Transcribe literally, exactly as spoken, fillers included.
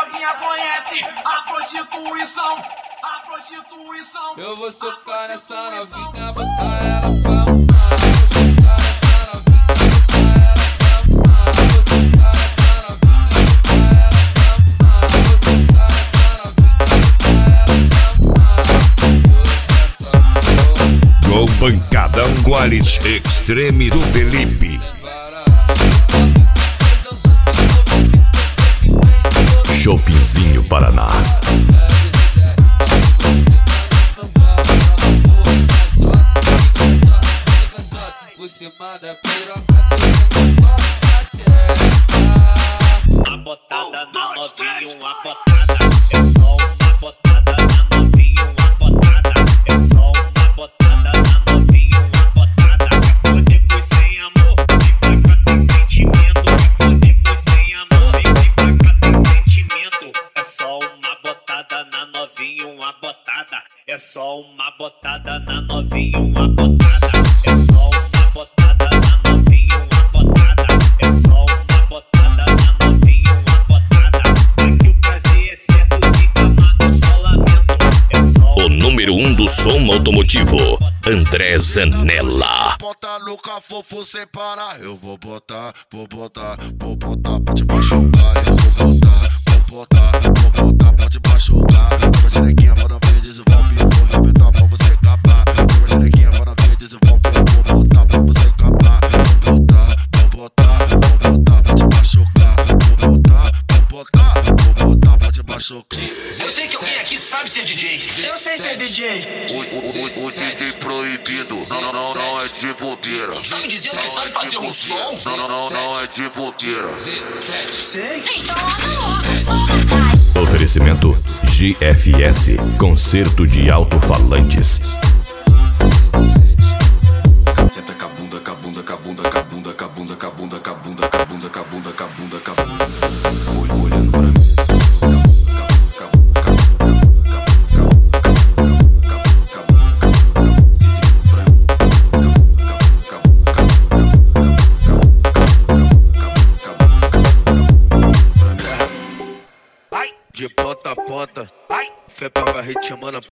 novinha conhece a prostituição, a prostituição. Eu vou socar nessa novinha, botar ela pra mamar. Com Pancadão Quality Extreme do Felipe. Shoppingzinho Paraná. Uma botada na novinha, uma botada. É só uma botada na novinha, uma botada. É só uma botada na novinha, uma botada. Quer foder por sem amor, vem pra cá sem sentimento. Quer foder por sem amor, vem, vem pra cá sem sentimento. É só uma botada na novinha, uma botada. É só uma botada na novinha, uma botada. É só uma botada na novinha, uma botada. É só uma botada na novinha, uma botada. É que o prazer é certo, se amar não só lamento. É só O número um do som automotivo, André Zanella. Bota no cafofo sem parar. Eu vou botar, vou botar, vou botar pra te machucar. Eu vou botar, vou botar, vou botar pra te machucar. Uma xerequinha vai na frente, desenvolve, eu vou arrebentar pra você acabar. Uma xerequinha vai na frente, desenvolve, eu vou botar pra você acabar. Vou botar, vou botar, vou botar pra te machucar. Vou botar, vou botar, vou botar pra te machucar. Eu sei que alguém aqui sabe ser D J. Eu sei ser D J. O, o, o, o D J proibido, não, não, não, não é de bobeira. Tá me dizendo que sabe fazer um som? Não, não, não, não é de bobeira. Sei. Então anda logo, solta. Oferecimento G F S, Concerto de Alto-Falantes. Senta com a bunda, com a bunda, com a bunda, com a bunda, com a bunda, com a bunda, com a bunda, com a bunda, com a bunda, com a bunda, com a bunda. Olho olhando pra mim. De ponta a ponta, fé pra varrer te chamando